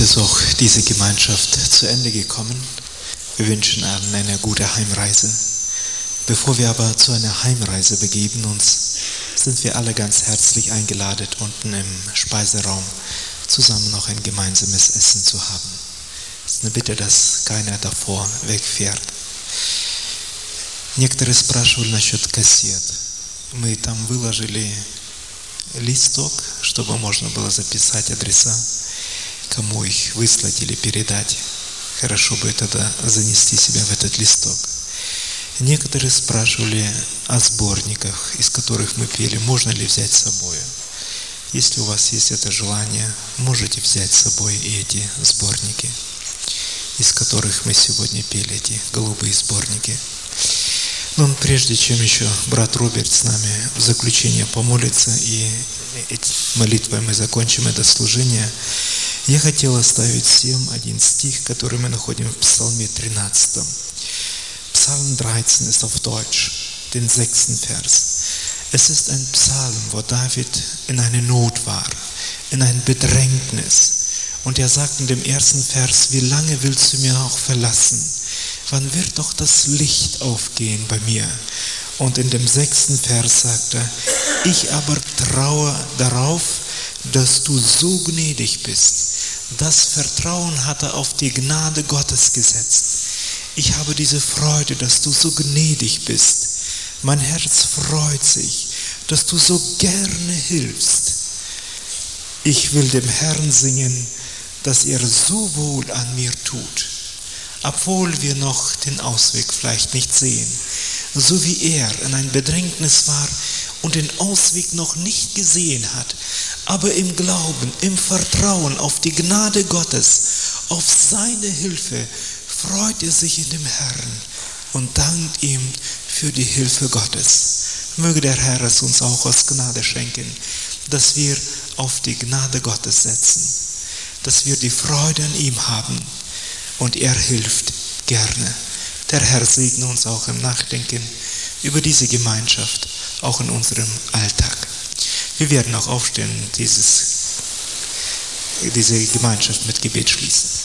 Heute ist auch diese Gemeinschaft zu Ende gekommen. Wir wünschen allen eine gute Heimreise. Bevor wir aber zu einer Heimreise begeben uns, sind wir alle ganz herzlich eingeladen, unten im Speiseraum zusammen noch ein gemeinsames Essen zu haben. Es ist eine Bitte, dass keiner davor wegfährt. Некоторые спрашивали насчет кассет. Мы там выложили листок, чтобы можно было записать адреса, кому их выслать или передать. Хорошо бы тогда занести себя в этот листок. Некоторые спрашивали о сборниках, из которых мы пели, можно ли взять с собой. Если у вас есть это желание, можете взять с собой и эти сборники, из которых мы сегодня пели, эти голубые сборники. Но прежде чем еще брат Роберт с нами в заключение помолится, и молитвой мы закончим это служение, я хотел оставить всем один стих, который мы находим в Псалме 13. Psalm 13 ist auf Deutsch, den 6. Vers. Es ist ein Psalm, wo David in einer Not war, in ein Bedrängnis. Und er sagt in dem 1. Vers, wie lange willst du mir auch verlassen? Wann wird doch das Licht aufgehen bei mir? Und in dem 6. Vers sagt er, ich aber traue darauf, dass du so gnädig bist. Das Vertrauen hat er auf die Gnade Gottes gesetzt. Ich habe diese Freude, dass du so gnädig bist. Mein Herz freut sich, dass du so gerne hilfst. Ich will dem Herrn singen, dass er so wohl an mir tut. Obwohl wir noch den Ausweg vielleicht nicht sehen, so wie er in ein Bedrängnis war und den Ausweg noch nicht gesehen hat, aber im Glauben, im Vertrauen auf die Gnade Gottes, auf seine Hilfe, freut er sich in dem Herrn und dankt ihm für die Hilfe Gottes. Möge der Herr es uns auch aus Gnade schenken, dass wir auf die Gnade Gottes setzen, dass wir die Freude an ihm haben und er hilft gerne. Der Herr segne uns auch im Nachdenken über diese Gemeinschaft, auch in unserem Alltag. Wir werden auch aufstehen, diese Gemeinschaft mit Gebet schließen.